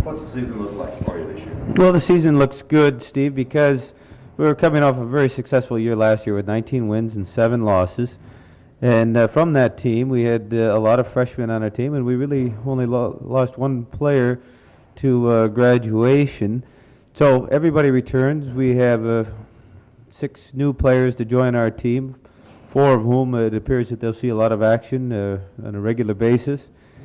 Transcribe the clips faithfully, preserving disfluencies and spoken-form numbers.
What's the season look like for you this year? Well, the season looks good, Steve, because we're coming off a very successful year last year with nineteen wins and seven losses. And uh, from that team, we had uh, a lot of freshmen on our team, and we really only lo- lost one player to uh, graduation. So everybody returns. We have uh, six new players to join our team, four of whom uh, it appears that they'll see a lot of action uh, on a regular basis.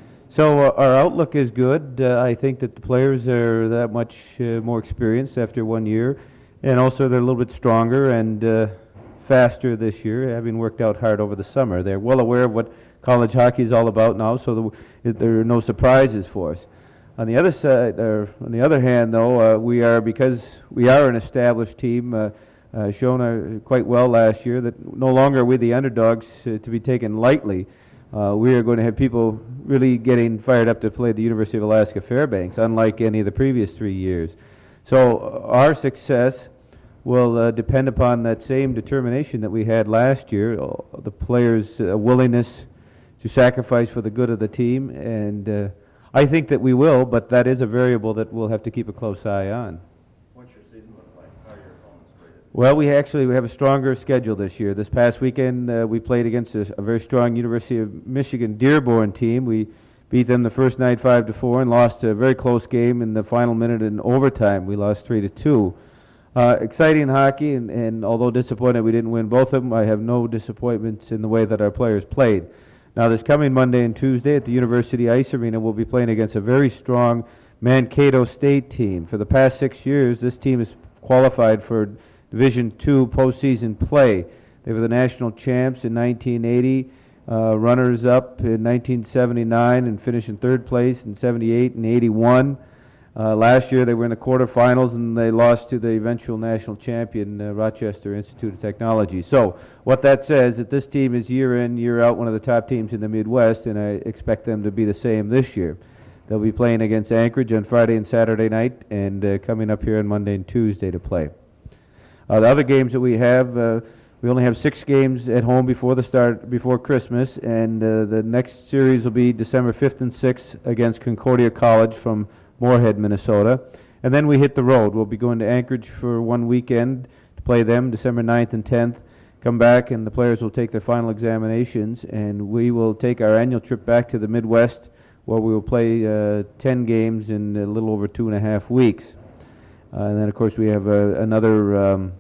So uh, our outlook is good. Uh, I think that the players are that much uh, more experienced after one year, and also they're a little bit stronger and uh, faster this year, having worked out hard over the summer. They're well aware of what college hockey is all about now, so the, there are no surprises for us. On the other side, or on the other hand, though, uh, we are because we are an established team. Uh, uh, shown uh, quite well last year that no longer are we the underdogs uh, to be taken lightly. Uh, we are going to have people really getting fired up to play the University of Alaska Fairbanks, unlike any of the previous three years. So uh, our success will uh, depend upon that same determination that we had last year, uh, the players' uh, willingness to sacrifice for the good of the team, and uh, I think that we will, but that is a variable that we'll have to keep a close eye on. What's your season look like? How are your opponents rated? Well, we actually we have a stronger schedule this year. This past weekend, uh, we played against a, a very strong University of Michigan Dearborn team. We beat them the first night five to four and lost a very close game in the final minute in overtime. We lost three to two. Uh, exciting hockey, and, and although disappointed we didn't win both of them, I have no disappointments in the way that our players played. Now, this coming Monday and Tuesday at the University Ice Arena, we'll be playing against a very strong Mankato State team. For the past six years, this team has qualified for Division two postseason play. They were the national champs in nineteen eighty, uh, runners-up in nineteen seventy-nine, and finished in third place in seventy-eight and eighty-one. Uh, last year, they were in the quarterfinals, and they lost to the eventual national champion, uh, Rochester Institute of Technology. So what that says is that this team is year in, year out, one of the top teams in the Midwest, and I expect them to be the same this year. They'll be playing against Anchorage on Friday and Saturday night, and uh, coming up here on Monday and Tuesday to play. Uh, the other games that we have, uh, we only have six games at home before the start, before Christmas, and uh, the next series will be December fifth and sixth against Concordia College from Moorhead, Minnesota. And then we hit the road. We'll be going to Anchorage for one weekend to play them, December ninth and tenth. Come back, and the players will take their final examinations, and we will take our annual trip back to the Midwest, where we will play uh, ten games in a little over two and a half weeks. Uh, and then, of course, we have uh, another um,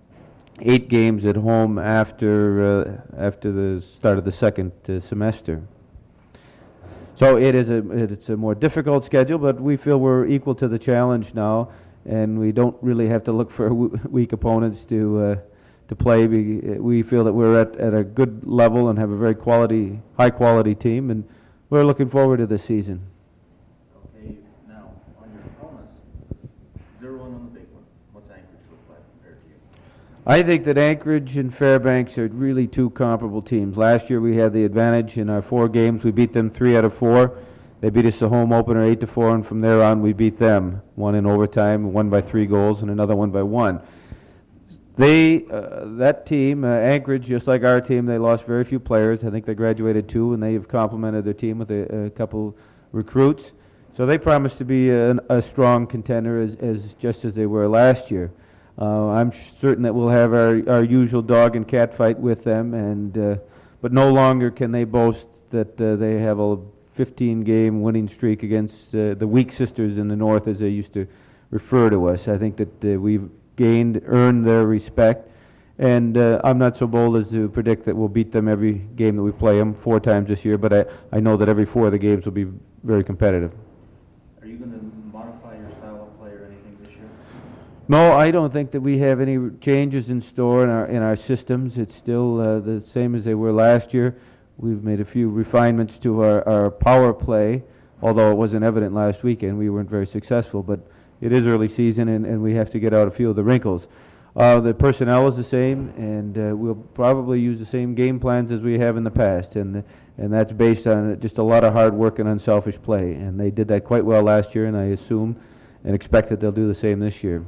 eight games at home after uh, after the start of the second uh, semester. So it is a it's a more difficult schedule, but we feel we're equal to the challenge now, and we don't really have to look for w- weak opponents to uh, to play. We, we feel that we're at, at a good level and have a very quality, high quality team, and we're looking forward to this season. Okay, now on your opponents, zero in on the big one. What's Anchorage look like compared to you? I think that Anchorage and Fairbanks are really two comparable teams. Last year we had the advantage in our four games. We beat them three out of four. They beat us the home opener eight to four, and from there on we beat them. One in overtime, one by three goals, and another one by one. They, uh, that team, uh, Anchorage, just like our team, they lost very few players. I think they graduated two, and they have complemented their team with a, a couple recruits. So they promise to be a, a strong contender, as, as just as they were last year. Uh, I'm certain that we'll have our, our usual dog and cat fight with them, and uh, but no longer can they boast that uh, they have a fifteen game winning streak against uh, the weak sisters in the north, as they used to refer to us. I think that uh, we've gained, earned their respect, and uh, I'm not so bold as to predict that we'll beat them every game that we play them four times this year, but I, I know that every four of the games will be very competitive. Are you going to modify your style of play or anything this year? No, I don't think that we have any changes in store in our in our systems. It's still uh, the same as they were last year. We've made a few refinements to our, our power play, although it wasn't evident last weekend. We weren't very successful, but it is early season, and, and we have to get out a few of the wrinkles. Uh, the personnel is the same, and uh, we'll probably use the same game plans as we have in the past, and and that's based on just a lot of hard work and unselfish play. And they did that quite well last year, and I assume and expect that they'll do the same this year.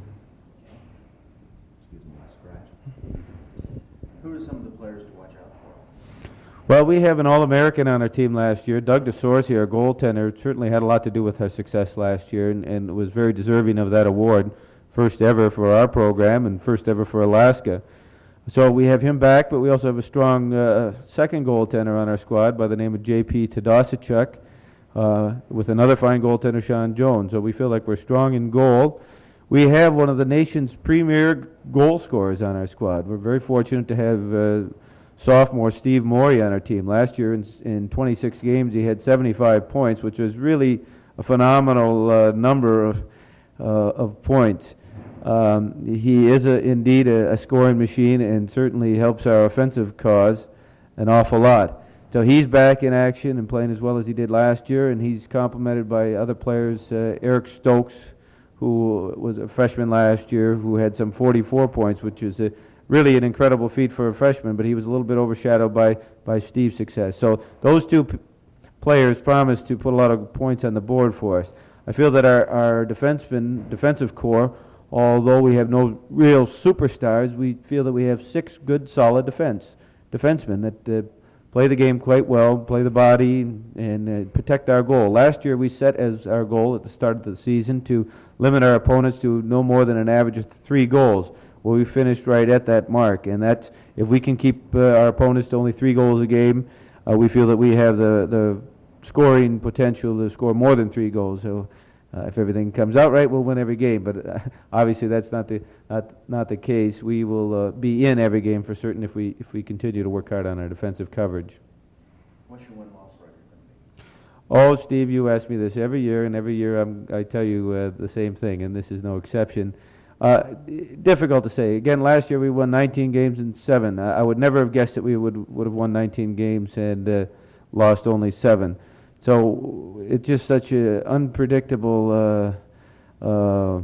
Who are some of the players to watch out for? Well, we have an All-American on our team last year. Doug DeSorsi, our goaltender, certainly had a lot to do with our success last year and, and was very deserving of that award. First ever for our program and first ever for Alaska. So we have him back, but we also have a strong uh, second goaltender on our squad by the name of J P Tadosichuk, uh, with another fine goaltender, Sean Jones. So we feel like we're strong in goal. We have one of the nation's premier goal scorers on our squad. We're very fortunate to have uh, sophomore Steve Morey on our team. Last year in, in twenty-six games he had seventy-five points, which was really a phenomenal uh, number of, uh, of points. Um, he is a, indeed a, a scoring machine and certainly helps our offensive cause an awful lot. So he's back in action and playing as well as he did last year, and he's complemented by other players, uh, Eric Stokes, who was a freshman last year, who had some forty-four points, which is a, really an incredible feat for a freshman, but he was a little bit overshadowed by, by Steve's success. So those two p- players promise to put a lot of points on the board for us. I feel that our, our defenseman, defensive core, although we have no real superstars, we feel that we have six good, solid defense defensemen that uh, play the game quite well, play the body, and uh, protect our goal. Last year we set as our goal at the start of the season to limit our opponents to no more than an average of three goals. Well, we finished right at that mark, and that's, if we can keep uh, our opponents to only three goals a game, uh, we feel that we have the, the scoring potential to score more than three goals. So uh, if everything comes out right, we'll win every game. But uh, obviously that's not the not, not the case. We will uh, be in every game for certain if we if we continue to work hard on our defensive coverage. What's your win-loss record going to be? Oh, Steve, you ask me this every year, and every year I'm, I tell you uh, the same thing, and this is no exception. Uh, difficult to say. Again, last year we won nineteen games and seven. I, I would never have guessed that we would would have won nineteen games and uh, lost only seven. So it's just such an unpredictable uh, uh,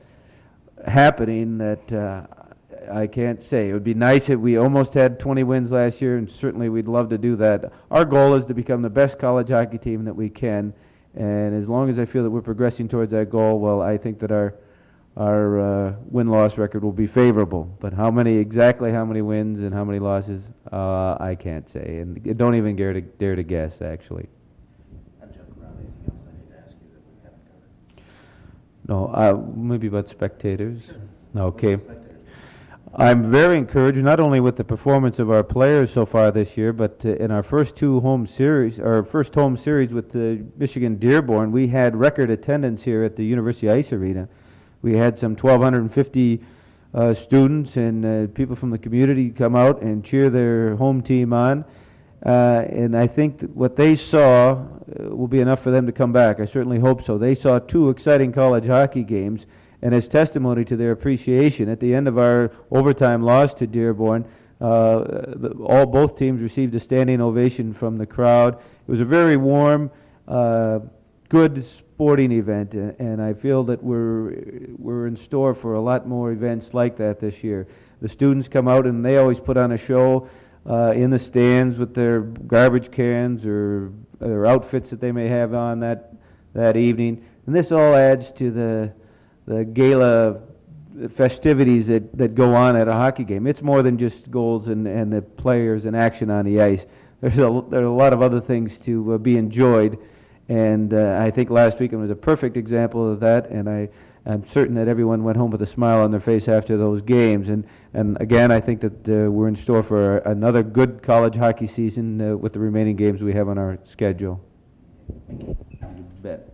happening that uh, I can't say. It would be nice if we almost had twenty wins last year, and certainly we'd love to do that. Our goal is to become the best college hockey team that we can, and as long as I feel that we're progressing towards that goal, well, I think that our our uh, win-loss record will be favorable. But how many, exactly how many wins and how many losses, uh, I can't say, and don't even dare to dare to guess, actually. I've jumped around. Anything else I need to ask you that we haven't covered? No, uh, maybe about spectators. Sure. Okay. Spectators. I'm very encouraged, not only with the performance of our players so far this year, but uh, in our first two home series, our first home series with the Michigan Dearborn, we had record attendance here at the University Ice Arena. We had some twelve fifty uh, students and uh, people from the community come out and cheer their home team on. Uh, and I think that what they saw uh, will be enough for them to come back. I certainly hope so. They saw two exciting college hockey games, and as testimony to their appreciation, at the end of our overtime loss to Dearborn, uh, the, all both teams received a standing ovation from the crowd. It was a very warm, uh, good sporting event, and, and I feel that we're we're in store for a lot more events like that this year. The students come out and they always put on a show uh, in the stands with their garbage cans or their outfits that they may have on that that evening, and this all adds to the the gala festivities that, that go on at a hockey game. It's more than just goals and, and the players and action on the ice. There's a there are a lot of other things to uh, be enjoyed. And uh, I think last weekend was a perfect example of that, and I, I'm certain that everyone went home with a smile on their face after those games. And, and again, I think that uh, we're in store for another good college hockey season uh, with the remaining games we have on our schedule. Thank you. You bet.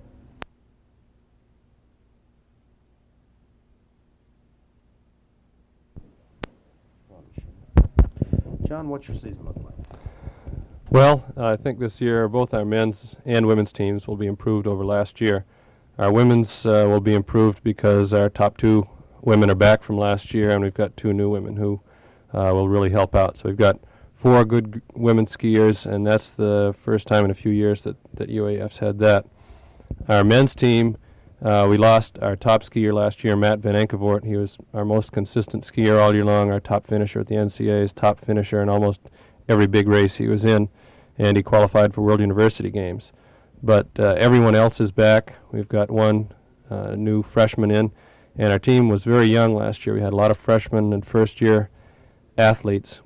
John, what's your season look like? Well, I think this year both our men's and women's teams will be improved over last year. Our women's uh, will be improved because our top two women are back from last year, and we've got two new women who uh, will really help out. So we've got four good g- women skiers, and that's the first time in a few years that, that U A F's had that. Our men's team, uh, we lost our top skier last year, Matt Van Enkevoort. He was our most consistent skier all year long, our top finisher at the N C A A's, top finisher in almost every big race he was in, and he qualified for World University Games. But uh, everyone else is back. We've got one uh, new freshman in, and our team was very young last year. We had a lot of freshmen and first-year athletes.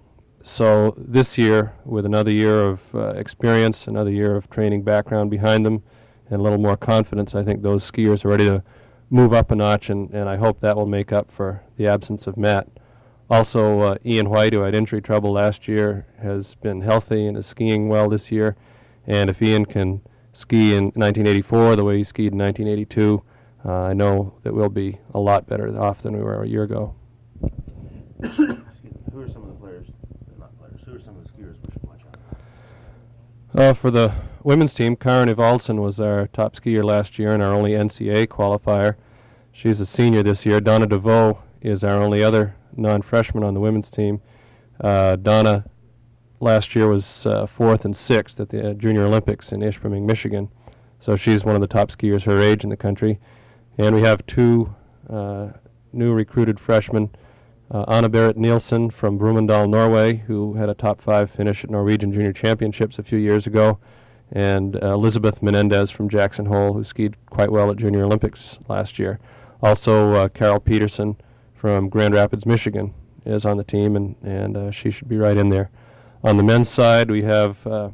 so this year, with another year of uh, experience, another year of training background behind them, and a little more confidence, I think those skiers are ready to move up a notch, and, and I hope that will make up for the absence of Matt. Also, uh, Ian White, who had injury trouble last year, has been healthy and is skiing well this year. And if Ian can ski in nineteen eighty-four the way he skied in nineteen eighty-two, uh, I know that we'll be a lot better off than we were a year ago. Excuse me. Who are some of the players, not players, who are some of the skiers we should watch out for? Uh, for the women's team, Karin Evaldsson was our top skier last year and our only N C A A qualifier. She's a senior this year. Donna DeVoe is our only other non-freshman on the women's team. Uh, Donna last year was uh, fourth and sixth at the uh, Junior Olympics in Ishpeming, Michigan. So she's one of the top skiers her age in the country. And we have two uh, new recruited freshmen, uh, Anna Berit Nielsen from Brumunddal, Norway, who had a top five finish at Norwegian Junior Championships a few years ago, and uh, Elizabeth Menendez from Jackson Hole, who skied quite well at Junior Olympics last year. Also, uh, Carol Peterson from Grand Rapids, Michigan, is on the team, and, and uh, she should be right in there. On the men's side, we have a uh,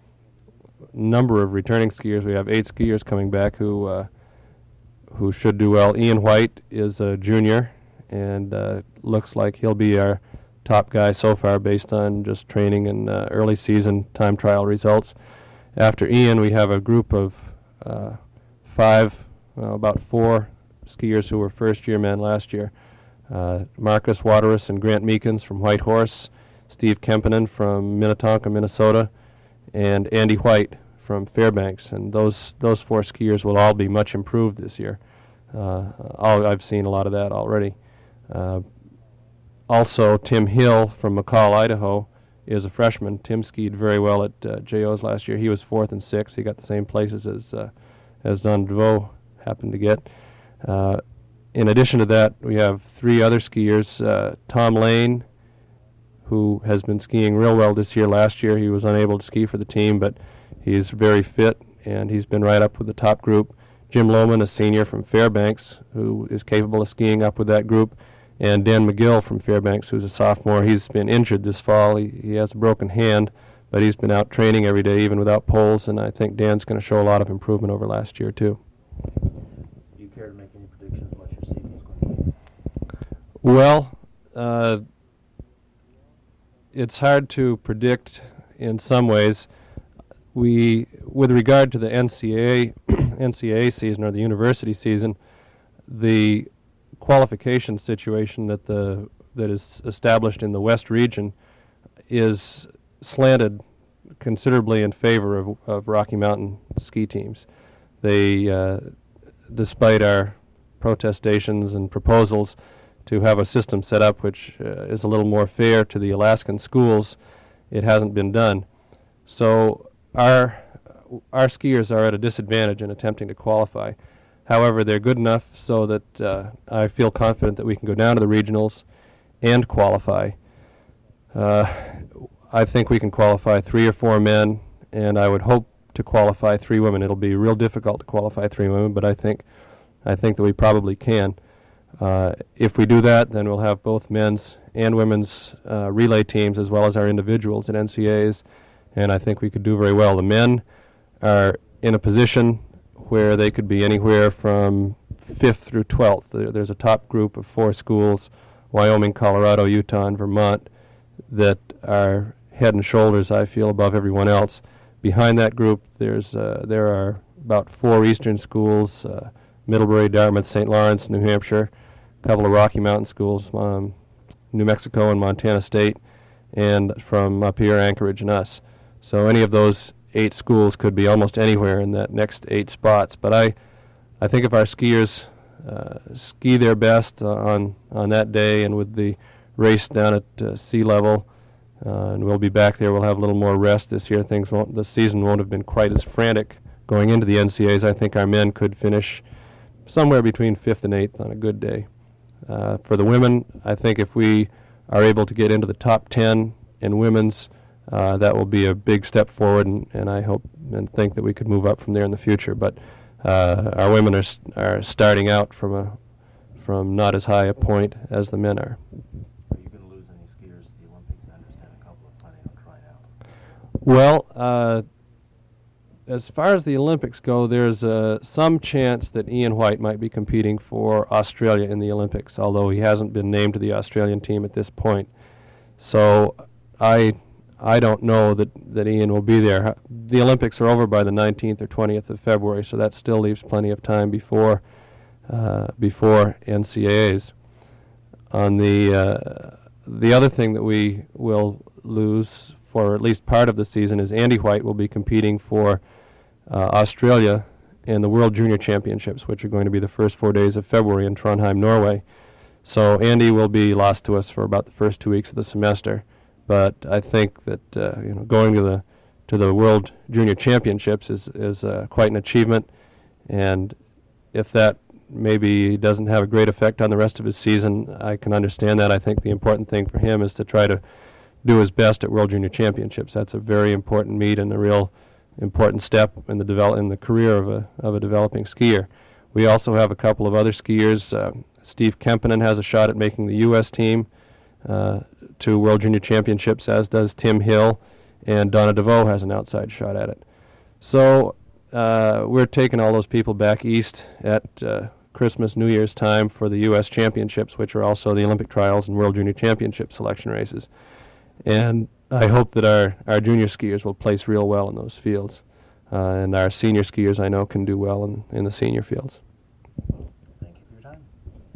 number of returning skiers. We have eight skiers coming back who uh, who should do well. Ian White is a junior, and uh, looks like he'll be our top guy so far based on just training and uh, early season time trial results. After Ian, we have a group of uh, five, well, about four skiers who were first-year men last year. Uh, Marcus Waterus and Grant Meekins from Whitehorse, Steve Kempinen from Minnetonka, Minnesota, and Andy White from Fairbanks. And those those four skiers will all be much improved this year. Uh, all, I've seen a lot of that already. Uh, also, Tim Hill from McCall, Idaho, is a freshman. Tim skied very well at uh, J O's last year. He was fourth and sixth. He got the same places as uh, as Don DeVoe happened to get. Uh, in addition to that, we have three other skiers. Uh, Tom Lane, who has been skiing real well this year. Last year he was unable to ski for the team, but he's very fit, and he's been right up with the top group. Jim Lohman, a senior from Fairbanks, who is capable of skiing up with that group. And Dan McGill from Fairbanks, who's a sophomore. He's been injured this fall. He, he has a broken hand, but he's been out training every day, even without poles, and I think Dan's going to show a lot of improvement over last year, too. Do you care to make any predictions what your season's going to be? Well, uh, it's hard to predict in some ways. We, with regard to the N C A A N C A A season or the university season, the qualification situation that the that is established in the West region is slanted considerably in favor of, of Rocky Mountain ski teams. They, uh, despite our protestations and proposals to have a system set up which uh, is a little more fair to the Alaskan schools, it hasn't been done. So our our skiers are at a disadvantage in attempting to qualify. However, they're good enough so that uh, I feel confident that we can go down to the regionals and qualify. Uh, I think we can qualify three or four men, and I would hope to qualify three women. It'll be real difficult to qualify three women, but I think I think that we probably can. Uh, if we do that, then we'll have both men's and women's uh, relay teams as well as our individuals at N C A As, and I think we could do very well. The men are in a position where they could be anywhere from fifth through twelfth. There, there's a top group of four schools, Wyoming, Colorado, Utah, and Vermont, that are head and shoulders, I feel, above everyone else. Behind that group, there's uh, there are about four eastern schools, uh, Middlebury, Dartmouth, Saint Lawrence, New Hampshire, a couple of Rocky Mountain schools, um, New Mexico and Montana State, and from up here, Anchorage and us. So any of those eight schools could be almost anywhere in that next eight spots. But I, I think if our skiers uh, ski their best uh, on on that day and with the race down at uh, sea level, uh, and we'll be back there. We'll have a little more rest this year. Things won't, the season won't have been quite as frantic going into the N C A As. I think our men could finish somewhere between fifth and eighth on a good day. Uh, for the women, I think if we are able to get into the top ten in women's, uh, that will be a big step forward, and, and I hope and think that we could move up from there in the future. But uh, our women are are starting out from a from not as high a point as the men are. Are you going to lose any skiers to the Olympics? I understand a couple of Well, uh, as far as the Olympics go, there's uh, some chance that Ian White might be competing for Australia in the Olympics, although he hasn't been named to the Australian team at this point. So I I don't know that, that Ian will be there. The Olympics are over by the nineteenth or twentieth of February, so that still leaves plenty of time before uh, before N C A As. On the uh, the other thing that we will lose for at least part of the season is Andy White will be competing for uh, Australia in the World Junior Championships, which are going to be the first four days of February in Trondheim, Norway. So Andy will be lost to us for about the first two weeks of the semester. But I think that uh, you know going to the to the World Junior Championships is is uh, quite an achievement, and if that maybe doesn't have a great effect on the rest of his season, I can understand that. I think the important thing for him is to try to do his best at World Junior Championships. That's a very important meet and a real important step in the develop in the career of a of a developing skier. We also have a couple of other skiers. Uh, Steve Kempinen has a shot at making the U S team uh, to World Junior Championships, as does Tim Hill, and Donna DeVoe has an outside shot at it. So uh, we're taking all those people back east at uh, Christmas, New Year's time for the U S Championships, which are also the Olympic trials and World Junior Championship selection races. And I hope that our, our junior skiers will place real well in those fields. Uh, and our senior skiers, I know, can do well in, in the senior fields. Thank you for your time.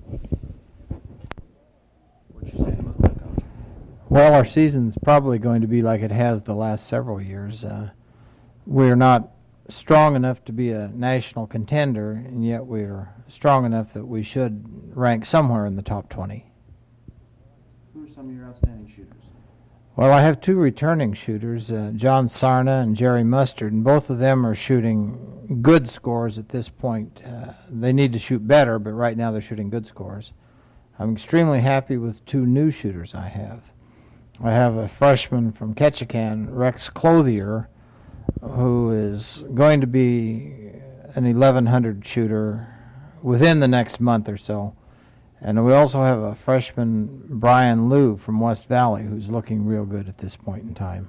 What's your season look like, Coach? Well, our season's probably going to be like it has the last several years. Uh, we're not strong enough to be a national contender, and yet we're strong enough that we should rank somewhere in the top twenty. Who are some of your outstanding shooters? Well, I have two returning shooters, uh, John Sarna and Jerry Mustard, and both of them are shooting good scores at this point. Uh, they need to shoot better, but right now they're shooting good scores. I'm extremely happy with two new shooters I have. I have a freshman from Ketchikan, Rex Clothier, who is going to be an eleven hundred shooter within the next month or so. And we also have a freshman, Brian Liu, from West Valley, who's looking real good at this point in time.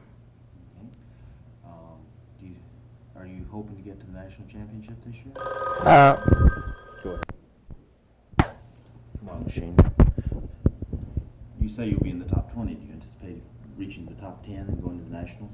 Okay. Um, do you, are you hoping to get to the national championship this year? Uh, Go ahead. Come on, machine. You say you'll be in the top twenty. Do you anticipate reaching the top ten and going to the nationals?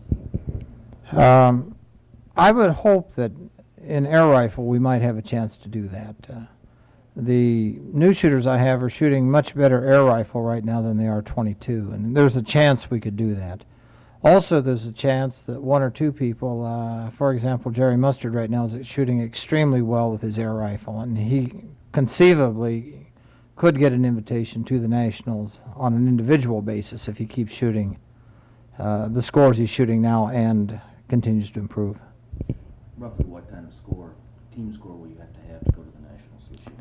um, I would hope that in air rifle we might have a chance to do that. Uh, The new shooters I have are shooting much better air rifle right now than they are twenty-two, and there's a chance we could do that. Also, there's a chance that one or two people, uh, for example, Jerry Mustard right now is shooting extremely well with his air rifle, and he conceivably could get an invitation to the Nationals on an individual basis if he keeps shooting uh, the scores he's shooting now and continues to improve. Roughly what kind of score, team score, will you have to have to go to the nationals this year?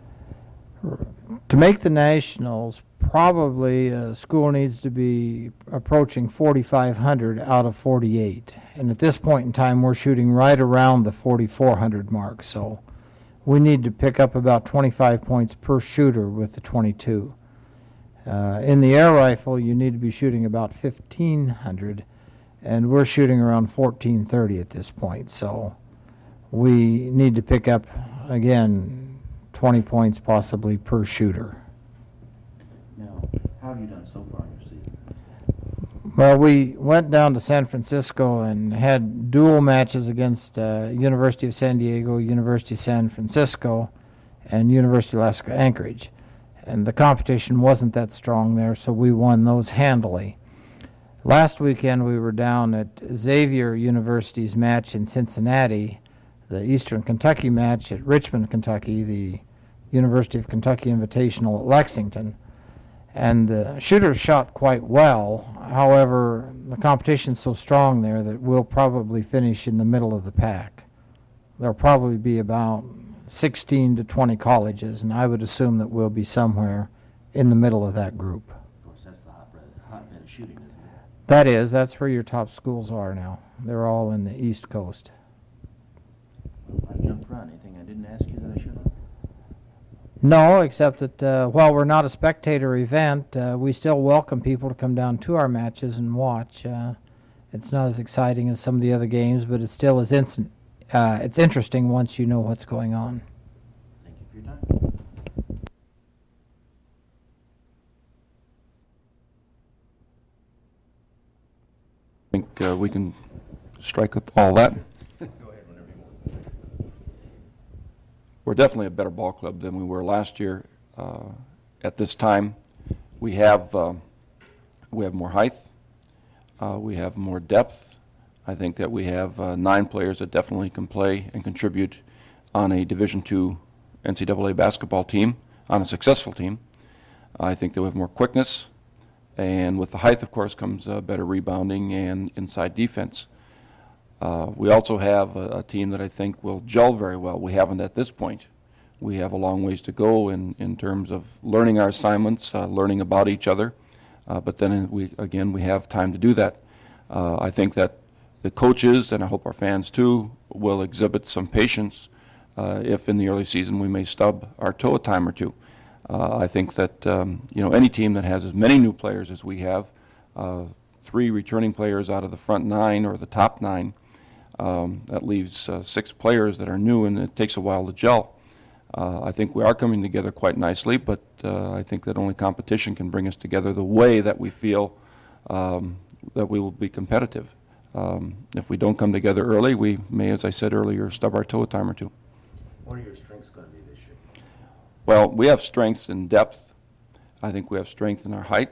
To make the Nationals, probably a school needs to be approaching forty-five hundred out of forty-eight. And at this point in time, we're shooting right around the forty-four hundred mark. So we need to pick up about twenty-five points per shooter with the twenty-two. Uh, in the air rifle, you need to be shooting about fifteen hundred, and we're shooting around fourteen thirty at this point. So we need to pick up, again, twenty points possibly per shooter. Now, how have you done so far in your season? Well, we went down to San Francisco and had dual matches against uh, University of San Diego, University of San Francisco, and University of Alaska Anchorage. And the competition wasn't that strong there, so we won those handily. Last weekend we were down at Xavier University's match in Cincinnati, the Eastern Kentucky match at Richmond, Kentucky, the University of Kentucky Invitational at Lexington. And the shooters shot quite well. However, the competition's so strong there that we'll probably finish in the middle of the pack. There'll probably be about sixteen to twenty colleges, and I would assume that we'll be somewhere in the middle of that group. Of course, that's the hotbed, hotbed of shooting, isn't it? That is, that's where your top schools are now. They're all in the East Coast. I jumped around. Anything I didn't ask you that I should have? No, except that uh, while we're not a spectator event, uh, we still welcome people to come down to our matches and watch. Uh, It's not as exciting as some of the other games, but it still is instant. Uh, it's interesting once you know what's going on. Thank you for your time. I think uh, we can strike with all that. Go ahead whenever you want. We're definitely a better ball club than we were last year. Uh, at this time, we have uh, we have more height. Uh, we have more depth. I think that we have uh, nine players that definitely can play and contribute on a Division two N C double A basketball team, on a successful team. I think that we have more quickness. And with the height, of course, comes uh, better rebounding and inside defense. Uh, we also have a, a team that I think will gel very well. We haven't at this point. We have a long ways to go in, in terms of learning our assignments, uh, learning about each other. Uh, but then, we again, we have time to do that. Uh, I think that the coaches, and I hope our fans too, will exhibit some patience uh, if in the early season we may stub our toe a time or two. Uh, I think that um, you know, any team that has as many new players as we have, uh, three returning players out of the front nine or the top nine, um, that leaves uh, six players that are new, and it takes a while to gel. Uh, I think we are coming together quite nicely, but uh, I think that only competition can bring us together the way that we feel um, that we will be competitive. Um, if we don't come together early, we may, as I said earlier, stub our toe a time or two. What are your strengths going to be this year? Well, we have strengths in depth. I think we have strength in our height,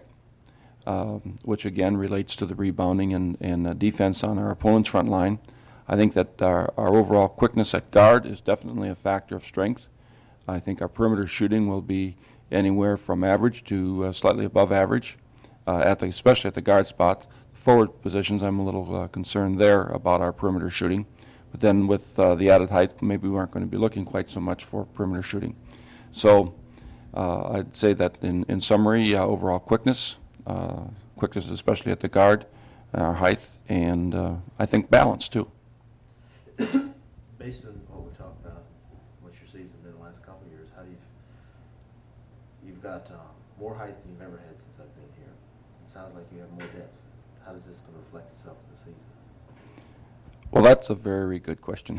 um, which again relates to the rebounding and, and uh, defense on our opponent's front line. I think that our, our overall quickness at guard is definitely a factor of strength. I think our perimeter shooting will be anywhere from average to uh, slightly above average, uh, at the, especially at the guard spot. Forward positions, I'm a little uh, concerned there about our perimeter shooting. But then with uh, the added height, maybe we aren't going to be looking quite so much for perimeter shooting. So uh, I'd say that in, in summary, uh, overall quickness, uh, quickness especially at the guard, our height, and uh, I think balance too. Based on what we talked about, what's your season been the last couple of years, how do you, you've got uh, more height than you've ever had since I've been here. It sounds like you have more depth. How does this going to reflect itself in the season? Well, that's a very good question.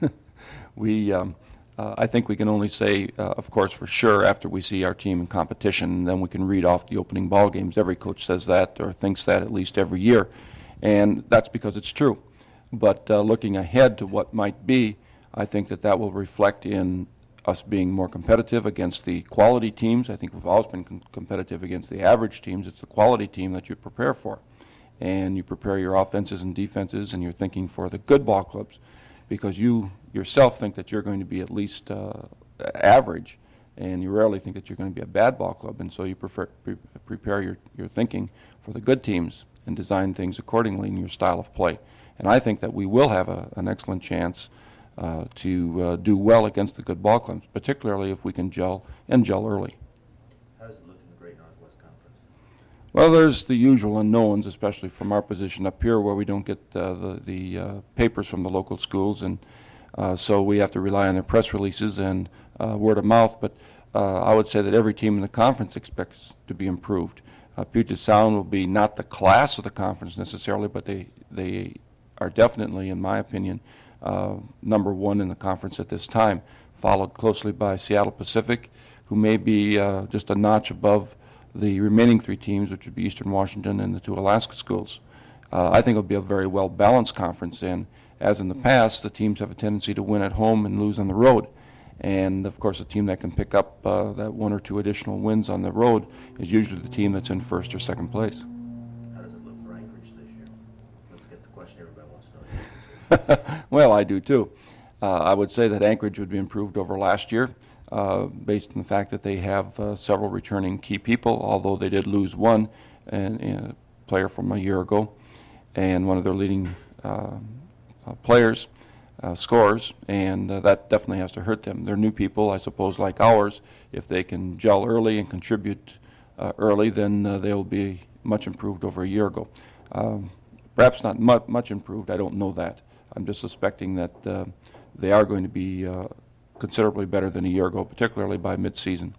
we, um, uh, I think we can only say, uh, of course, for sure after we see our team in competition, and then we can read off the opening ball games. Every coach says that or thinks that at least every year, and that's because it's true. But uh, looking ahead to what might be, I think that that will reflect in us being more competitive against the quality teams. I think we've always been com- competitive against the average teams. It's the quality team that you prepare for. And you prepare your offenses and defenses, and you're thinking for the good ball clubs, because you yourself think that you're going to be at least uh, average, and you rarely think that you're going to be a bad ball club, and so you prefer, pre- prepare your, your thinking for the good teams and design things accordingly in your style of play. And I think that we will have a, an excellent chance uh, to uh, do well against the good ball clubs, particularly if we can gel and gel early. How does it look in the Great Northwest Conference? Well, there's the usual unknowns, especially from our position up here where we don't get uh, the, the uh, papers from the local schools, and uh, so we have to rely on their press releases and uh, word of mouth. But uh, I would say that every team in the conference expects to be improved. Uh, Puget Sound will be not the class of the conference necessarily, but they, they are definitely, in my opinion, uh, number one in the conference at this time, followed closely by Seattle Pacific, who may be uh, just a notch above the remaining three teams, which would be Eastern Washington and the two Alaska schools. Uh, I think it'll be a very well-balanced conference, and as in the past, the teams have a tendency to win at home and lose on the road. And, of course, a team that can pick up uh, that one or two additional wins on the road is usually the team that's in first or second place. How does it look for Anchorage this year? Let's get the question everybody wants to know. Well, I do, too. Uh, I would say that Anchorage would be improved over last year. Uh, based on the fact that they have uh, several returning key people, although they did lose one and, and a player from a year ago, and one of their leading uh, uh, players, uh, scorers, and uh, that definitely has to hurt them. They're new people, I suppose, like ours. If they can gel early and contribute uh, early, then uh, they'll be much improved over a year ago. Um, perhaps not mu- much improved, I don't know that. I'm just suspecting that uh, they are going to be uh, considerably better than a year ago, particularly by mid-season.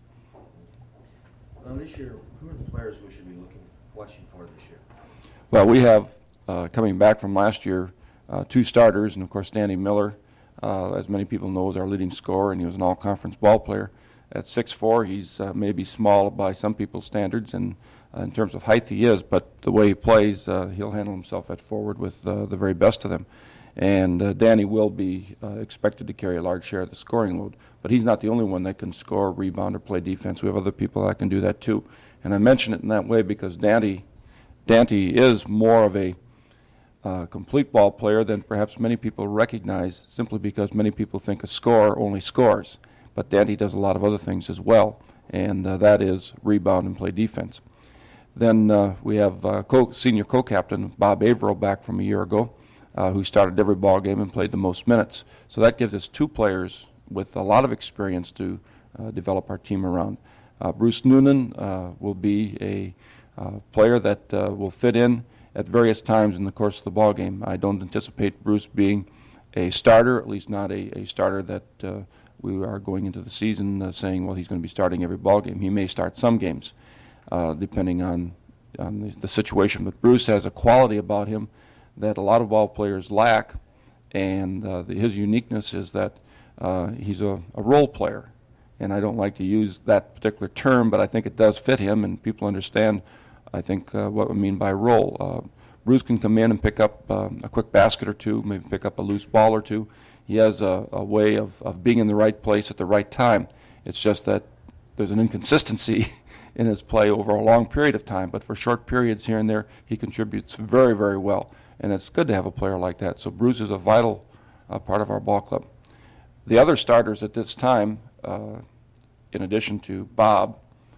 Well, this year, who are the players we should be looking, watching for this year? Well, we have uh, coming back from last year, uh, two starters, and of course Danny Miller, uh, as many people know, is our leading scorer, and he was an all-conference ball player. At six foot four, he's uh, maybe small by some people's standards, and uh, in terms of height he is, but the way he plays, uh, he'll handle himself at forward with uh, the very best of them. And uh, Danny will be uh, expected to carry a large share of the scoring load, but he's not the only one that can score, rebound, or play defense. We have other people that can do that too. And I mention it in that way because Dante, Dante is more of a uh, complete ball player than perhaps many people recognize, simply because many people think a scorer only scores. But Dante does a lot of other things as well, and uh, that is rebound and play defense. Then uh, we have uh, co- senior co-captain Bob Averill back from a year ago, uh, who started every ball game and played the most minutes. So that gives us two players with a lot of experience to uh, develop our team around. Uh, Bruce Noonan uh, will be a uh, player that uh, will fit in at various times in the course of the ball game. I don't anticipate Bruce being a starter, at least not a, a starter that uh, we are going into the season uh, saying, well, he's going to be starting every ball game. He may start some games, uh, depending on, on the, the situation. But Bruce has a quality about him that a lot of ball players lack, and uh, the, his uniqueness is that uh, he's a, a role player. And I don't like to use that particular term, but I think it does fit him, and people understand, I think, uh, what we mean by role. Uh, Bruce can come in and pick up uh, a quick basket or two, maybe pick up a loose ball or two. He has a, a way of, of being in the right place at the right time. It's just that there's an inconsistency in his play over a long period of time, but for short periods here and there, he contributes very, very well. And it's good to have a player like that. So Bruce is a vital uh, part of our ball club. The other starters at this time, uh, in addition to Bob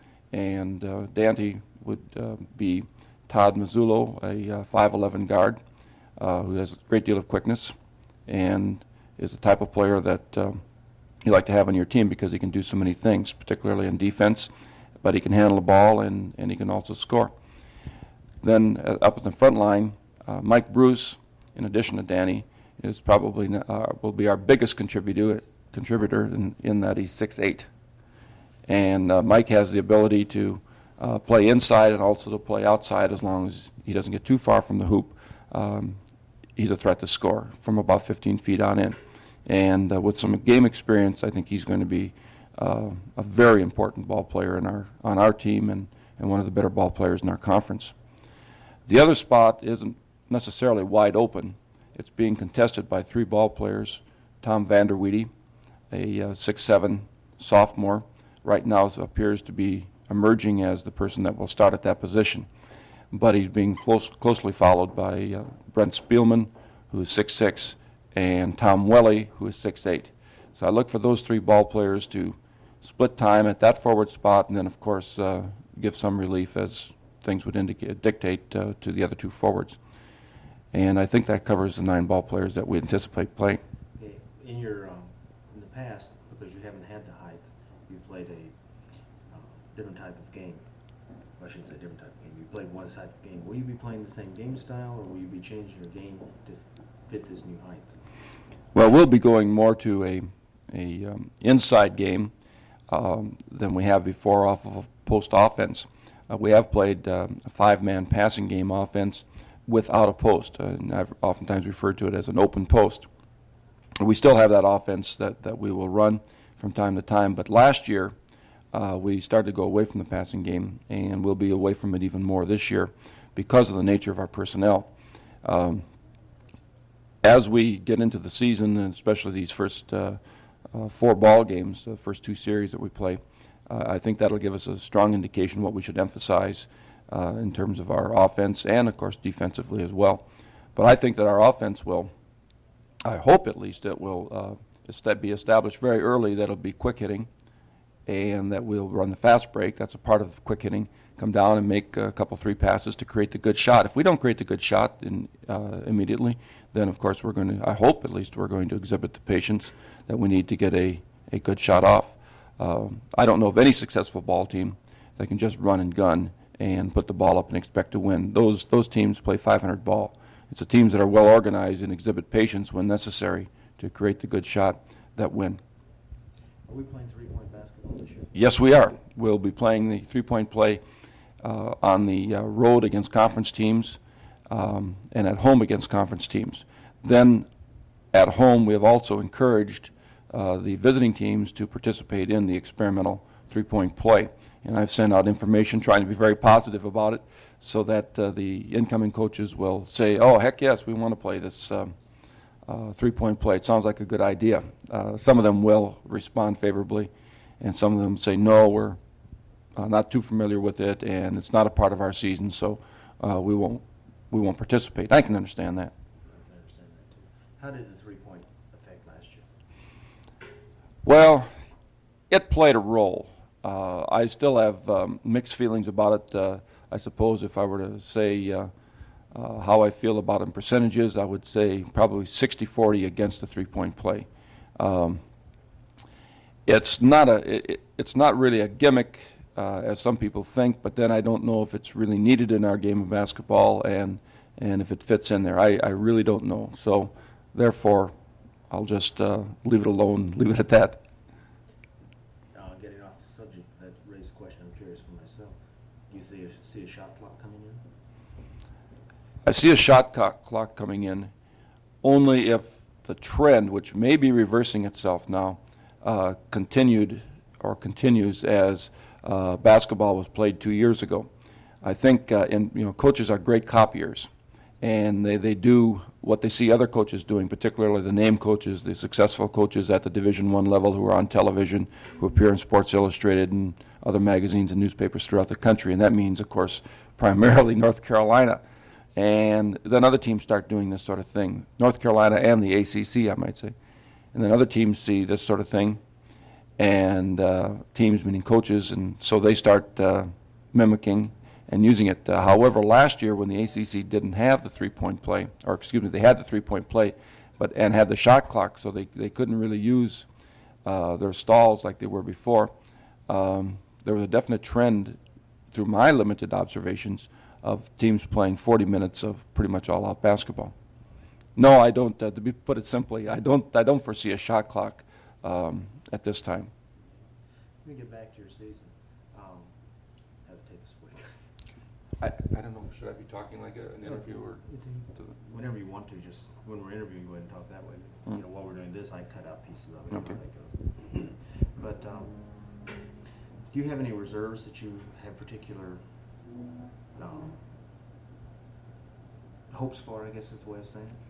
and uh, Dante, would uh, be Todd Mazzullo, a uh, five eleven guard uh, who has a great deal of quickness and is the type of player that uh, you like to have on your team because he can do so many things, particularly in defense, but he can handle the ball and, and he can also score. Then uh, up at the front line, uh, Mike Bruce, in addition to Danny, is probably uh, will be our biggest contributor contributor in, in that he's six eight. And uh, Mike has the ability to uh, play inside and also to play outside as long as he doesn't get too far from the hoop. Um, he's a threat to score from about fifteen feet on in. And uh, with some game experience, I think he's going to be uh, a very important ball player in our on our team and, and one of the better ball players in our conference. The other spot isn't necessarily wide open. It's being contested by three ball players. Tom Vanderweede, a uh, six seven sophomore, right now appears to be emerging as the person that will start at that position. But he's being close, closely followed by uh, Brent Spielman, who is six six, and Tom Welly, who is six eight. So I look for those three ball players to split time at that forward spot, and then, of course, uh, give some relief as things would indicate, dictate uh, to the other two forwards. And I think that covers the nine ball players that we anticipate playing. Okay. In your um, in the past, because you haven't had the height, you played a uh, different type of game. I shouldn't say different type of game. You played one type of game. Will you be playing the same game style, or will you be changing your game to fit this new height? Well, we'll be going more to a a um, inside game um, than we have before off of a post offense. Uh, we have played um, a five-man passing game offense without a post, uh, and I've oftentimes referred to it as an open post. We still have that offense that, that we will run from time to time, but last year uh, we started to go away from the passing game, and we'll be away from it even more this year because of the nature of our personnel. Um, as we get into the season, and especially these first uh, uh, four ball games, the first two series that we play, uh, I think that'll give us a strong indication what we should emphasize uh, in terms of our offense and, of course, defensively as well. But I think that our offense will, I hope at least it will uh, be established very early that it'll be quick hitting and that we'll run the fast break. That's a part of quick hitting. Come down and make a couple, three passes to create the good shot. If we don't create the good shot in, uh, immediately, then of course we're going to, I hope at least we're going to exhibit the patience that we need to get a, a good shot off. Uh, I don't know of any successful ball team that can just run and gun and put the ball up and expect to win. Those those teams play five hundred ball. It's the teams that are well organized and exhibit patience when necessary to create the good shot that win. Are we playing three-point basketball this year? Yes, we are. We'll be playing the three-point play uh, on the uh, road against conference teams um, and at home against conference teams. Then at home, we have also encouraged uh, the visiting teams to participate in the experimental three-point play. And I've sent out information trying to be very positive about it so that uh, the incoming coaches will say, oh, heck yes, we want to play this um, uh, three-point play. It sounds like a good idea. Uh, some of them will respond favorably, and some of them say, no, we're uh, not too familiar with it, and it's not a part of our season, so uh, we won't we won't participate. I can understand that. I can understand that too. How did the three-point affect last year? Well, it played a role. Uh, I still have um, mixed feelings about it. Uh, I suppose if I were to say uh, uh, how I feel about it in percentages, I would say probably sixty forty against the three-point play. Um, it's not a. It, it's not really a gimmick, uh, as some people think. But then I don't know if it's really needed in our game of basketball, and and if it fits in there. I, I really don't know. So, therefore, I'll just uh, leave it alone. Leave it at that. Subject that raised a question I'm curious for myself. Do you see a, see a shot clock coming in? I see a shot co- clock coming in only if the trend, which may be reversing itself now, uh, continued or continues as uh, basketball was played two years ago. I think uh, in, you know, coaches are great copiers, and they, they do what they see other coaches doing, particularly the name coaches, the successful coaches at the Division One level who are on television, who appear in Sports Illustrated and other magazines and newspapers throughout the country. And that means, of course, primarily North Carolina. And then other teams start doing this sort of thing, North Carolina and the A C C, I might say. And then other teams see this sort of thing, and uh, teams meaning coaches, and so they start uh, mimicking and using it. Uh, however, last year when the A C C didn't have the three-point play, or excuse me, they had the three-point play, but and had the shot clock, so they, they couldn't really use uh, their stalls like they were before. Um, there was a definite trend, through my limited observations, of teams playing forty minutes of pretty much all-out basketball. No, I don't. Uh, to be put it simply, I don't. I don't foresee a shot clock um, at this time. Let me get back to your season. Um, have to take this quick. I, I don't know. Should I be talking like a, an interview or? Whenever you want to, just when we're interviewing, go ahead and talk that way. Hmm. You know, while we're doing this, I cut out pieces of it. Okay. How that goes. But um, do you have any reserves that you have particular um, hopes for? I guess is the way of saying it.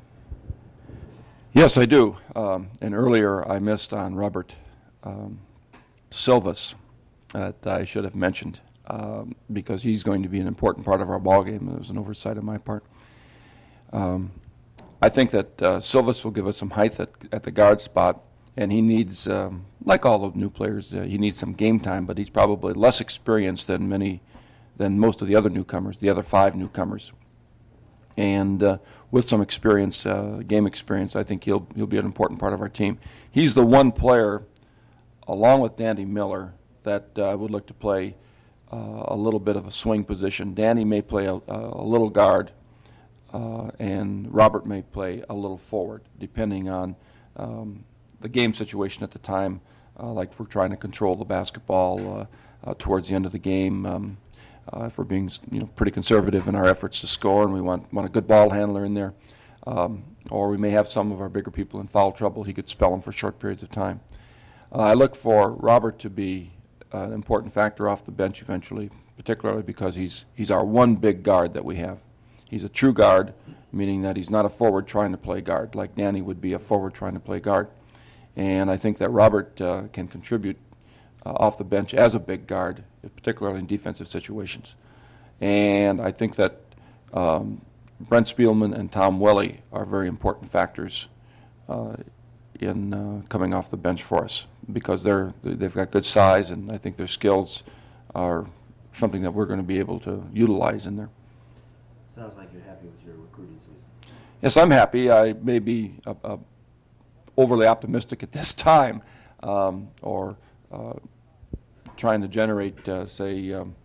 Yes, I do. Um, and earlier I missed on Robert um, Silvas that I should have mentioned um, because he's going to be an important part of our ball game. It was an oversight on my part. Um, I think that uh, Silvas will give us some height at, at the guard spot, and he needs, um, like all the new players, uh, he needs some game time, but he's probably less experienced than many, than most of the other newcomers, the other five newcomers. And uh, with some experience, uh, game experience, I think he'll he'll be an important part of our team. He's the one player, along with Danny Miller, that uh, I would look to play uh, a little bit of a swing position. Danny may play a, a little guard, uh, and Robert may play a little forward, depending on um, the game situation at the time. Uh, like if we're trying to control the basketball uh, uh, towards the end of the game. Um, Uh, if we're being, you know, pretty conservative in our efforts to score, and we want want a good ball handler in there, um, or we may have some of our bigger people in foul trouble. He could spell them for short periods of time. Uh, I look for Robert to be uh, an important factor off the bench eventually, particularly because he's he's our one big guard that we have. He's a true guard, meaning that he's not a forward trying to play guard like Danny would be a forward trying to play guard. And I think that Robert uh, can contribute Uh, off the bench as a big guard, particularly in defensive situations. And I think that um, Brent Spielman and Tom Welly are very important factors uh, in uh, coming off the bench for us, because they're they've got good size, and I think their skills are something that we're going to be able to utilize in there. Sounds like you're happy with your recruiting season. Yes, I'm happy. I may be uh, uh, overly optimistic at this time, um, or uh, trying to generate, uh, say, um,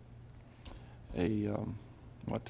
a, um, what?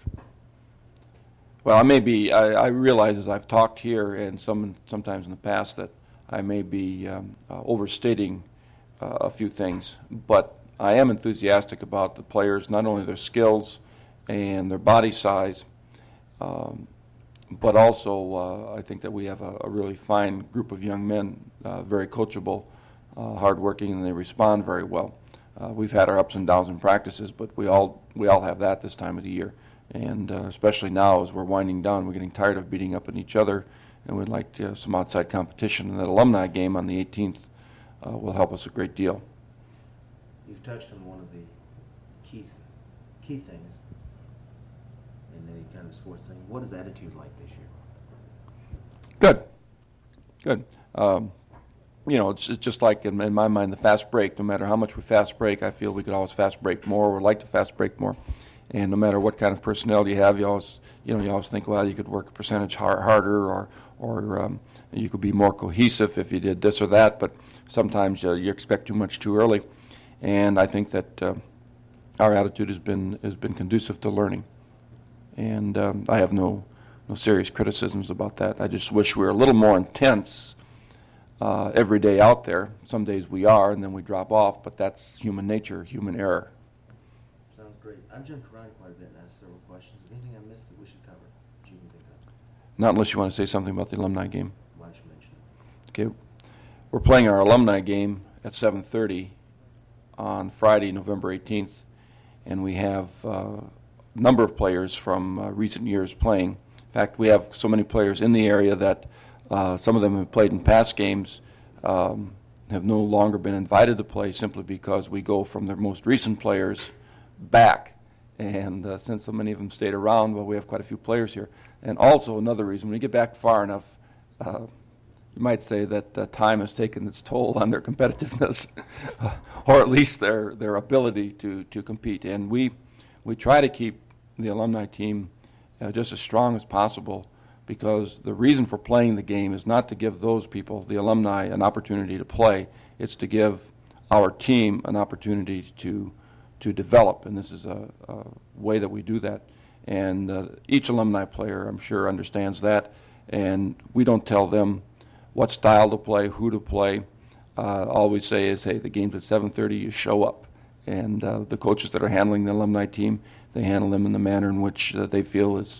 Well, I may be, I, I realize as I've talked here and some sometimes in the past that I may be um, uh, overstating uh, a few things, but I am enthusiastic about the players, not only their skills and their body size, Um, but also, uh, I think that we have a, a really fine group of young men, uh, very coachable, uh, hardworking, and they respond very well. Uh, we've had our ups and downs in practices, but we all we all have that this time of the year, and uh, especially now as we're winding down, we're getting tired of beating up on each other, and we'd like to have some outside competition. And that alumni game on the eighteenth uh, will help us a great deal. You've touched on one of the key key things in any kind of sports thing. What is attitude like this year? Good, good. Um, you know, it's, it's just like in, in my mind the fast break. No matter how much we fast break, I feel we could always fast break more. Or like to fast break more. And no matter what kind of personnel you have, you always, you know, you always think, well, you could work a percentage hard, harder, or or um, you could be more cohesive if you did this or that. But sometimes uh, you expect too much too early. And I think that uh, our attitude has been has been conducive to learning. And um, I have no no serious criticisms about that. I just wish we were a little more intense uh, every day out there. Some days we are, and then we drop off. But that's human nature, human error. Sounds great. I've jumped around quite a bit and asked several questions. Is there anything I missed that we should cover that you can think of? Not unless you want to say something about the alumni game. Why don't you mention it? Okay, we're playing our alumni game at seven thirty on Friday, November eighteenth, and we have uh, a number of players from uh, recent years playing. In fact, we have so many players in the area that uh, some of them have played in past games, um, have no longer been invited to play simply because we go from their most recent players back. And uh, since so many of them stayed around, well, we have quite a few players here. And also another reason, when you get back far enough, uh, you might say that uh, time has taken its toll on their competitiveness, or at least their their ability to, to compete. And we we try to keep the alumni team uh, just as strong as possible, because the reason for playing the game is not to give those people, the alumni, an opportunity to play. It's to give our team an opportunity to to develop, and this is a, a way that we do that. And uh, each alumni player, I'm sure, understands that, and we don't tell them what style to play, who to play. Uh, all we say is, hey, the game's at seven thirty, you show up. And uh, the coaches that are handling the alumni team, they handle them in the manner in which uh, they feel is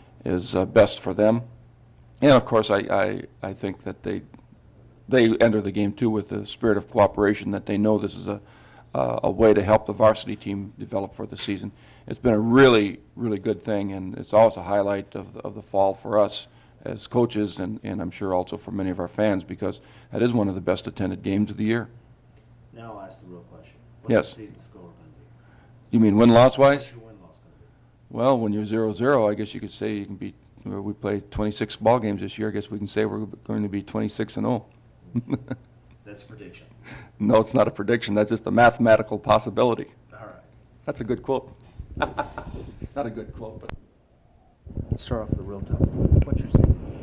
is uh, best for them. And of course, I, I, I think that they they enter the game too with the spirit of cooperation, that they know this is a uh, a way to help the varsity team develop for the season. It's been a really, really good thing, and it's always a highlight of the, of the fall for us as coaches, and, and I'm sure also for many of our fans, because that is one of the best attended games of the year. Now I'll ask the real question. What's Yes. the season score going to be? You mean win-loss wise? What's your win-loss going to be? Well, when you're zero zero, I guess you could say you can be. We played twenty-six ball games this year. I guess we can say we're going to be twenty-six and oh. That's a prediction. No, it's not a prediction. That's just a mathematical possibility. All right. That's a good quote. Not a good quote, but. Let's start off with the real tough. What's your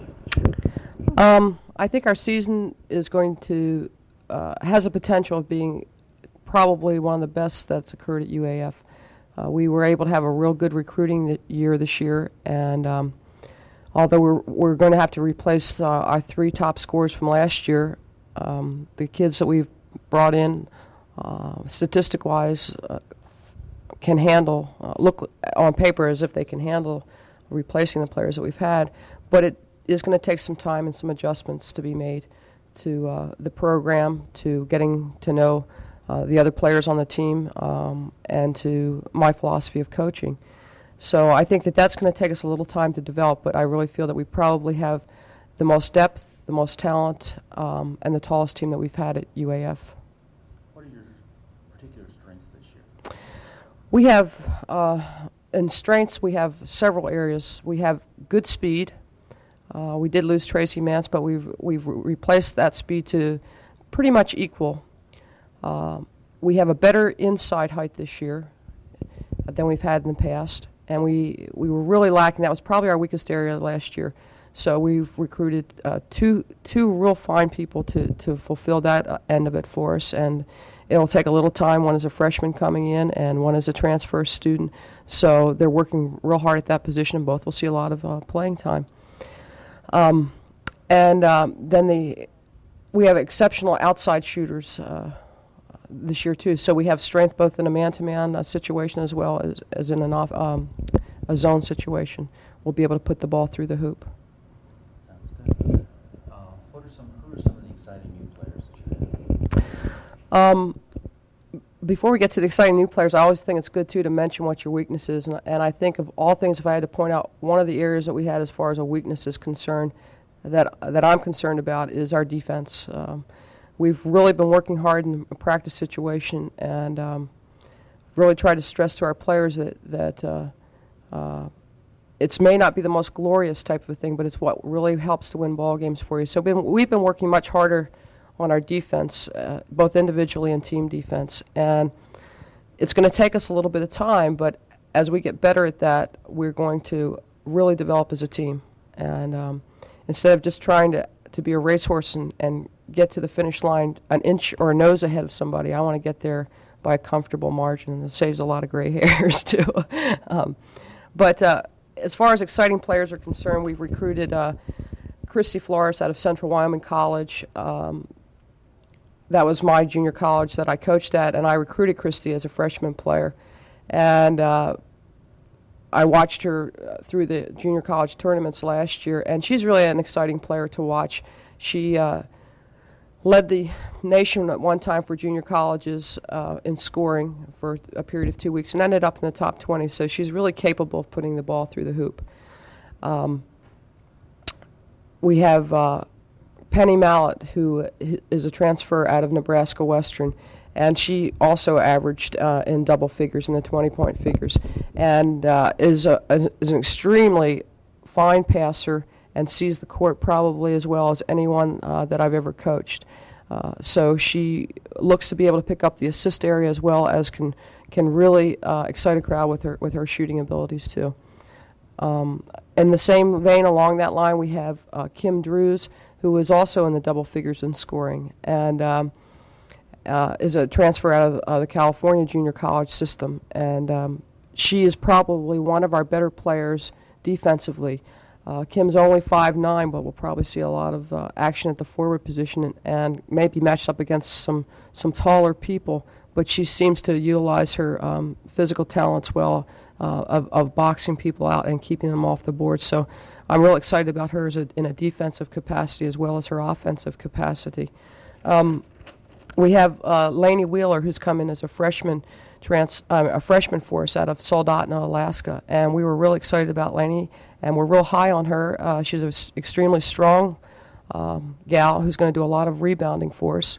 season? Um, I think our season is going to uh, has a potential of being probably one of the best that's occurred at U A F. Uh, we were able to have a real good recruiting th- year this year, and um, although we're we're going to have to replace uh, our three top scorers from last year, um, the kids that we've brought in, uh, statistic-wise, uh, can handle uh, look on paper as if they can handle replacing the players that we've had, but it is going to take some time and some adjustments to be made to uh, the program, to getting to know uh, the other players on the team, um, and to my philosophy of coaching. So I think that that's going to take us a little time to develop, but I really feel that we probably have the most depth, the most talent, um, and the tallest team that we've had at U A F. What are your particular strengths this year? We have, uh, in strengths, we have several areas. We have good speed. Uh, we did lose Tracy Mance, but we've we've re- replaced that speed to pretty much equal. Uh, we have a better inside height this year than we've had in the past, and we we were really lacking. That was probably our weakest area last year. So we've recruited uh, two two real fine people to to fulfill that uh, end of it for us, and it'll take a little time. One is a freshman coming in, and one is a transfer student. So they're working real hard at that position, and both will see a lot of uh, playing time. Um, and um, then the we have exceptional outside shooters uh, this year too. So we have strength both in a man-to-man uh, situation as well as, as in an off, um, a zone situation. we'll be able to put the ball through the hoop. Sounds good. Uh, what are some, who are some of the exciting new players that you have? Um, before we get to the exciting new players, I always think it's good, too, to mention what your weakness is. And, and I think of all things, if I had to point out one of the areas that we had as far as a weakness is concerned, that, that I'm concerned about is our defense. Um, we've really been working hard in a practice situation and um, really tried to stress to our players that, that uh, uh, it may not be the most glorious type of a thing, but it's what really helps to win ball games for you. So been, we've been working much harder on our defense, uh, both individually and team defense. And it's going to take us a little bit of time, but as we get better at that, we're going to really develop as a team. And um, instead of just trying to, to be a racehorse and, and get to the finish line an inch or a nose ahead of somebody, I want to get there by a comfortable margin, and it saves a lot of gray hairs, too. um, but uh, as far as exciting players are concerned, we've recruited uh, Christy Flores out of Central Wyoming College. Um, That was my junior college that I coached at, and I recruited Christy as a freshman player. And uh, I watched her uh, through the junior college tournaments last year, and she's really an exciting player to watch. She uh, led the nation at one time for junior colleges uh, in scoring for a period of two weeks and ended up in the top twenty, so she's really capable of putting the ball through the hoop. Um, we have... Uh, Penny Mallett, who is a transfer out of Nebraska Western, and she also averaged uh, in double figures, in the twenty-point figures, and uh, is, a, is an extremely fine passer and sees the court probably as well as anyone uh, that I've ever coached. Uh, so she looks to be able to pick up the assist area as well as can can really uh, excite a crowd with her with her shooting abilities too. Um, in the same vein, along that line, we have uh, Kim Drews, who is also in the double figures in scoring, and um, uh, is a transfer out of uh, the California junior college system. And um, she is probably one of our better players defensively. Uh, Kim's only five nine, but we'll probably see a lot of uh, action at the forward position and, and maybe matched up against some, some taller people, but she seems to utilize her um, physical talents well uh, of, of boxing people out and keeping them off the board. So I'm real excited about her as a, in a defensive capacity as well as her offensive capacity. Um, we have uh, Lainey Wheeler, who's come in as a freshman, trans, uh, a freshman for us out of Soldotna, Alaska, and we were really excited about Lainey, and we're real high on her. Uh, she's an extremely strong um, gal who's going to do a lot of rebounding for us,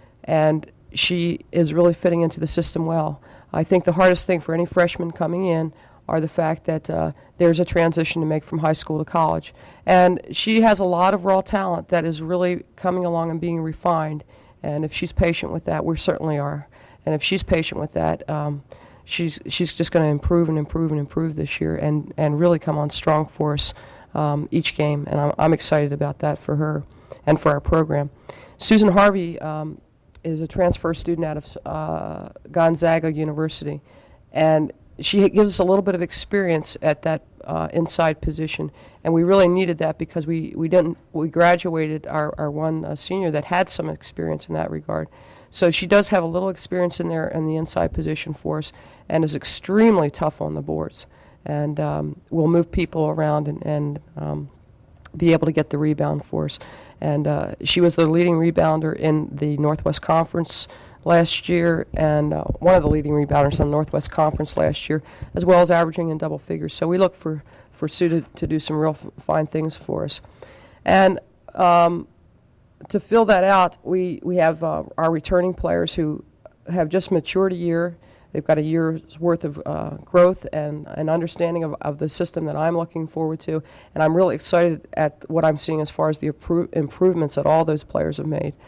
and she is really fitting into the system well. I think the hardest thing for any freshman coming in are the fact that uh, there's a transition to make from high school to college. And she has a lot of raw talent that is really coming along and being refined. And if she's patient with that, we certainly are. And if she's patient with that, um, she's she's just going to improve and improve and improve this year and, and really come on strong for us um, each game. And I'm, I'm excited about that for her and for our program. Susan Harvey um, is a transfer student out of uh, Gonzaga University. And she gives us a little bit of experience at that uh, inside position, and we really needed that because we, we didn't we graduated our, our one uh, senior that had some experience in that regard. So she does have a little experience in there in the inside position for us, and is extremely tough on the boards, and um, will move people around and, and um, be able to get the rebound for us. And uh, she was the leading rebounder in the Northwest Conference last year, and uh, one of the leading rebounders on the Northwest Conference last year, as well as averaging in double figures. So we look for, for Sue to, to do some real f- fine things for us. And um, to fill that out, we, we have uh, our returning players who have just matured a year. They've got a year's worth of uh, growth and an understanding of, of the system that I'm looking forward to. And I'm really excited at what I'm seeing as far as the appro- improvements that all those players have made.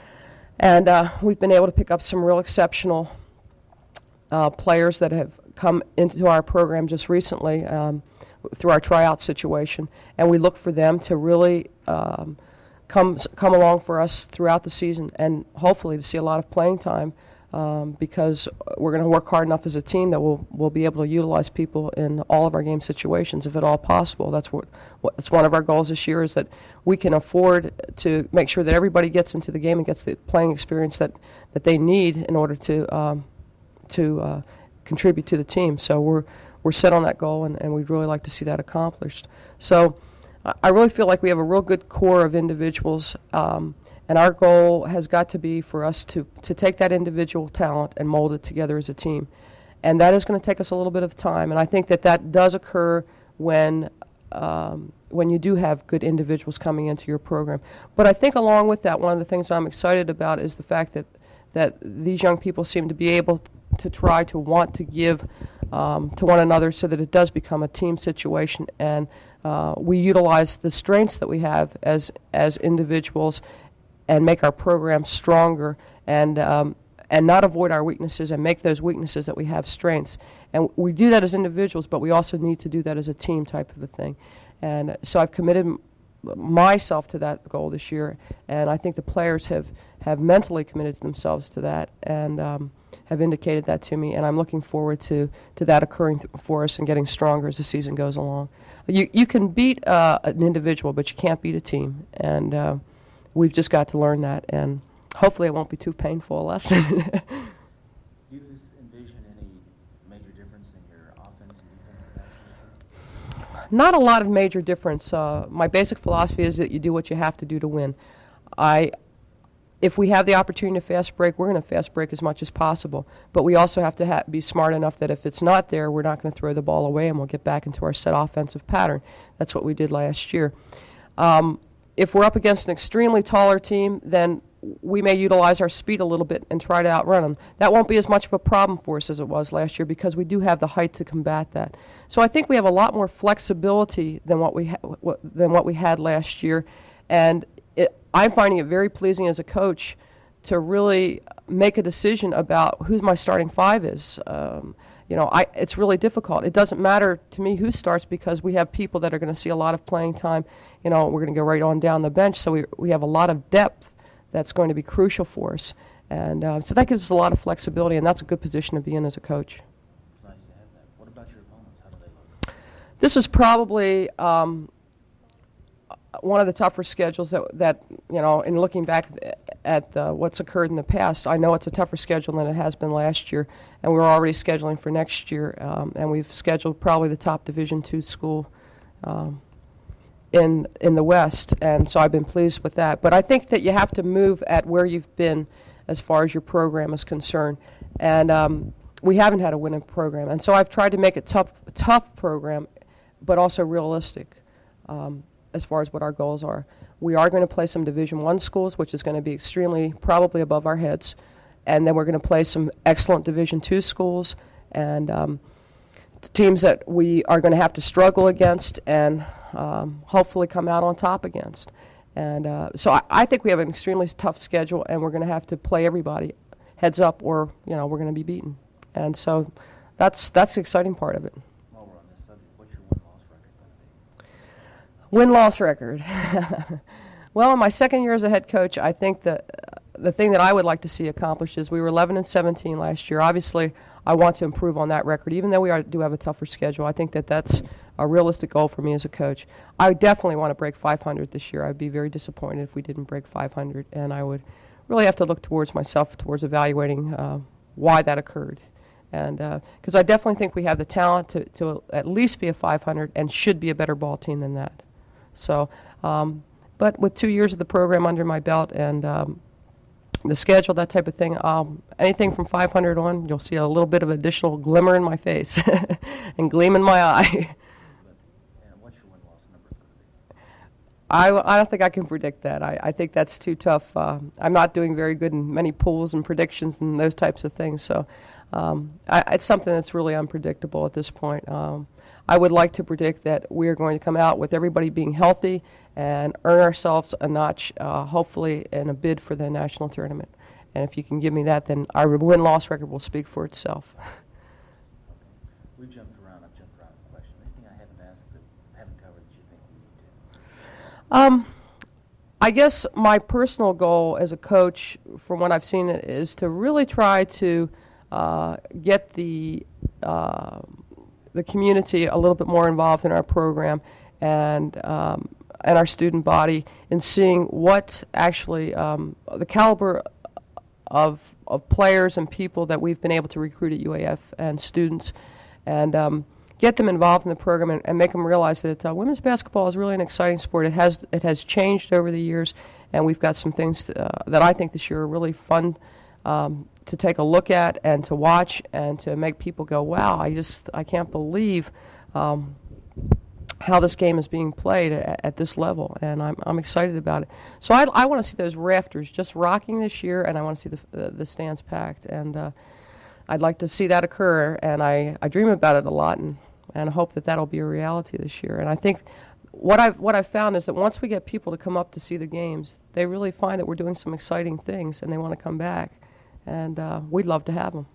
And uh, we've been able to pick up some real exceptional uh, players that have come into our program just recently um, through our tryout situation. And we look for them to really um, come come along for us throughout the season and hopefully to see a lot of playing time um, because we're going to work hard enough as a team that we'll, we'll be able to utilize people in all of our game situations if at all possible. That's what, what that's one of our goals this year, is that we can afford to make sure that everybody gets into the game and gets the playing experience that, that they need in order to um, to uh, contribute to the team. So we're we're set on that goal, and, and we'd really like to see that accomplished. So I I really feel like we have a real good core of individuals, um, and our goal has got to be for us to, to take that individual talent and mold it together as a team. And that is going to take us a little bit of time, and I think that that does occur when um, when you do have good individuals coming into your program. But I think along with that, one of the things I'm excited about is the fact that, that these young people seem to be able to try to want to give um, to one another so that it does become a team situation, and uh, we utilize the strengths that we have as, as individuals and make our program stronger, and um, and not avoid our weaknesses and make those weaknesses that we have strengths. And we do that as individuals, but we also need to do that as a team type of a thing. And so I've committed m- myself to that goal this year, and I think the players have, have mentally committed themselves to that and um, have indicated that to me, and I'm looking forward to, to that occurring th- for us and getting stronger as the season goes along. You, you can beat uh, an individual, but you can't beat a team, and uh, we've just got to learn that, and hopefully it won't be too painful a lesson. Do you envision any major difference in your offense and defense in that? Not a lot of major difference. Uh, my basic philosophy is that you do what you have to do to win. I, if we have the opportunity to fast break, we're going to fast break as much as possible. But we also have to ha- be smart enough that if it's not there, we're not going to throw the ball away and we'll get back into our set offensive pattern. That's what we did last year. Um, if we're up against an extremely taller team, then we may utilize our speed a little bit and try to outrun them. That won't be as much of a problem for us as it was last year because we do have the height to combat that. So I think we have a lot more flexibility than what we ha- w- than what we had last year, and it, I'm finding it very pleasing as a coach to really make a decision about who my starting five is. Um, you know, I, it's really difficult. It doesn't matter to me who starts because we have people that are going to see a lot of playing time. You know, we're going to go right on down the bench, so we we have a lot of depth that's going to be crucial for us. And uh, so that gives us a lot of flexibility, and that's a good position to be in as a coach. It's nice to have that. What about your opponents? How do they look? This is probably um, one of the tougher schedules that, that, you know, in looking back at uh, what's occurred in the past, I know it's a tougher schedule than it has been last year, and we're already scheduling for next year, um, and we've scheduled probably the top Division two school um, in in the West, and so I've been pleased with that. But I think that you have to move at where you've been as far as your program is concerned, and um, we haven't had a winning program, and so I've tried to make it tough, tough program, but also realistic um, as far as what our goals are. We are going to play some Division One schools, which is going to be extremely probably above our heads, and then we're going to play some excellent Division Two schools and um, teams that we are going to have to struggle against and um, hopefully come out on top against. And uh, so I, I think we have an extremely tough schedule, and we're going to have to play everybody heads up, or you know we're going to be beaten. And so that's that's the exciting part of it. While we're on this subject, what's your win-loss record going to be? Win-loss record. Well, in my second year as a head coach, I think that uh, the thing that I would like to see accomplished is we were eleven and seventeen last year. Obviously, I want to improve on that record, even though we are, do have a tougher schedule. I think that that's a realistic goal for me as a coach. I definitely want to break five hundred this year. I'd be very disappointed if we didn't break five hundred, and I would really have to look towards myself, towards evaluating uh, why that occurred. And because uh, I definitely think we have the talent to, to at least be a five hundred and should be a better ball team than that. So, um, but with two years of the program under my belt and um, the schedule, that type of thing, um, anything from five hundred on, you'll see a little bit of additional glimmer in my face and gleam in my eye. And what's your win-loss numbers going to be? I, I don't think I can predict that. I, I think that's too tough. Uh, I'm not doing very good in many pools and predictions and those types of things. So um, I, it's something that's really unpredictable at this point. Um, I would like to predict that we are going to come out with everybody being healthy and earn ourselves a notch, uh, hopefully, in a bid for the national tournament. And if you can give me that, then our win-loss record will speak for itself. Okay. We've jumped around. I've jumped around with questions. Anything I haven't asked that haven't covered that you think we need to? Um, I guess my personal goal as a coach, from what I've seen, is to really try to uh, get the uh, the community a little bit more involved in our program and um, and our student body in seeing what actually um, the caliber of of players and people that we've been able to recruit at U A F and students, and um, get them involved in the program and, and make them realize that uh, women's basketball is really an exciting sport. It has it has changed over the years, and we've got some things to, uh, that I think this year are really fun um, to take a look at and to watch and to make people go, wow, I just I can't believe um, how this game is being played at, at this level, and I'm I'm excited about it. So I, I want to see those rafters just rocking this year, and I want to see the uh, the stands packed, and uh, I'd like to see that occur, and I, I dream about it a lot, and, and I hope that that'll be a reality this year. And I think what I've what I've found is that once we get people to come up to see the games, they really find that we're doing some exciting things, and they want to come back, and uh, we'd love to have them.